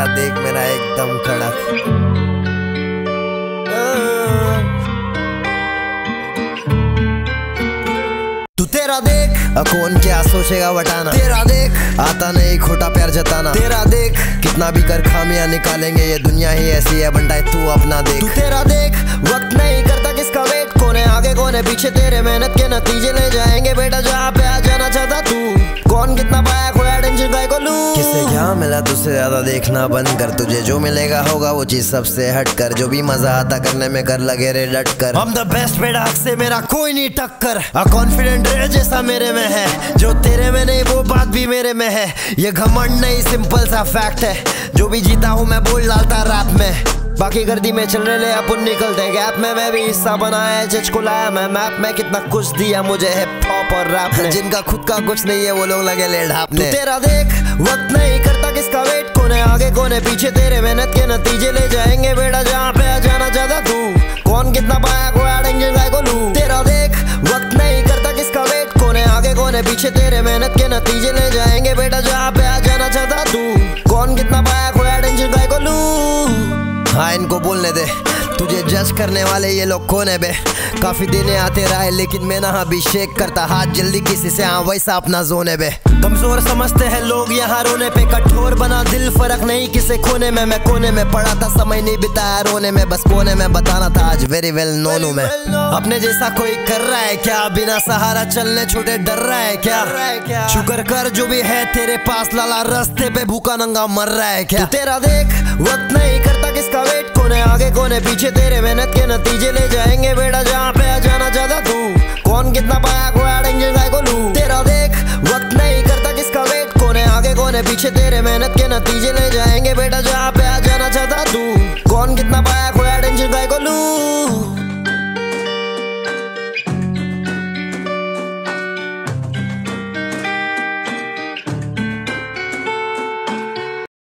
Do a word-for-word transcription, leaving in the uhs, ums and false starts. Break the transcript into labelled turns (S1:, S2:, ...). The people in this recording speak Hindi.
S1: तेरा देख मेरा एकदम कड़क। तू तेरा देख कौन क्या सोचेगा बटाना, तेरा देख आता नहीं खोटा प्यार जताना, तेरा देख कितना भी कर खामियां निकालेंगे ये दुनिया ही ऐसी है बंटाए तू अपना देख। तू तेरा देख वक्त नहीं करता किसका वेट, कौन है आगे कौन है पीछे, तेरे मेहनत के नतीजे ले जाएंगे बेटा जहाँ पे आ जाना चाहता तू। कौन कितना पाया खोया टेंशन काय को लू, किससे क्या मिला तुझसे ज्यादा देखना बंद कर, तुझे जो मिलेगा होगा वो चीज सबसे हट कर, जो भी मजा आता करने में कर लगे रे डट कर। I'm the best बेटा हक से मेरा कोई नहीं टक्कर, कॉन्फिडेंट रहे जैसा मेरे में है, जो तेरे में नहीं वो बात भी मेरे में है, ये घमंड नहीं सिंपल सा फैक्ट है, जो भी जीता हूँ मैं बोल डालता रैप में, बाकी गर्दी में चल रहे अपन निकलते गैप में, मैं भी हिस्सा बनाया है जज को लाया मैं मैप में, कितना कुछ दिया मुझे हिप हॉप और रैप ने, जिनका खुद का कुछ नहीं है वो लोग लगे ले ढापने। तू तेरा देख वक्त नहीं करता किसका वेट, कौन है आगे कौन है पीछे, तेरे मेहनत के नतीजे ले जाएंगे बेटा जहाँ पे आ जाना चाहता तू। कौन कितना पाया खोया टेंशन काय को लू, तेरा देख वक्त नहीं करता किसका वेट, कौन है आगे कौन है पीछे, तेरे मेहनत के नतीजे ले जाएंगे बेटा जहाँ पे आ जाना चाहता तू। कौन कितना पाया खोया टेंशन काय को लू। हाँ इनको बोलने दे, तुझे जज करने वाले ये लोग कौन है बे, काफी देने आते रहे लेकिन मैं ना अभिषेक करता हाथ जल्दी किसी से, हाँ वैसा अपना जोन है बे। कमजोर समझते हैं लोग यहाँ रोने पे, कठोर बना दिल फर्क नहीं किसे खोने में, मैं कोने में पड़ा था समय नहीं बिताया रोने में, बस कोने में बताना था आज वेरी वेल नोन हूँ मैं। अपने जैसा कोई कर रहा है क्या, बिना सहारा चलने छोटे डर रहा है क्या, शुक्र कर जो भी है तेरे पास लाला, रास्ते पे भूखा नंगा मर रहा है क्या। तेरा देख वक्त नहीं करता किसका वेट, कौन है आगे कौन है पीछे, तेरे मेहनत के नतीजे ले जाएंगे बेटा जहाँ पे आ जाना चाहता तू। कौन कितना पाया खोया टेंशन काय को लू, तेरा देख वक्त नहीं करता किसका वेट, कौन है आगे कौन है पीछे, तेरे मेहनत के नतीजे ले जाएंगे बेटा।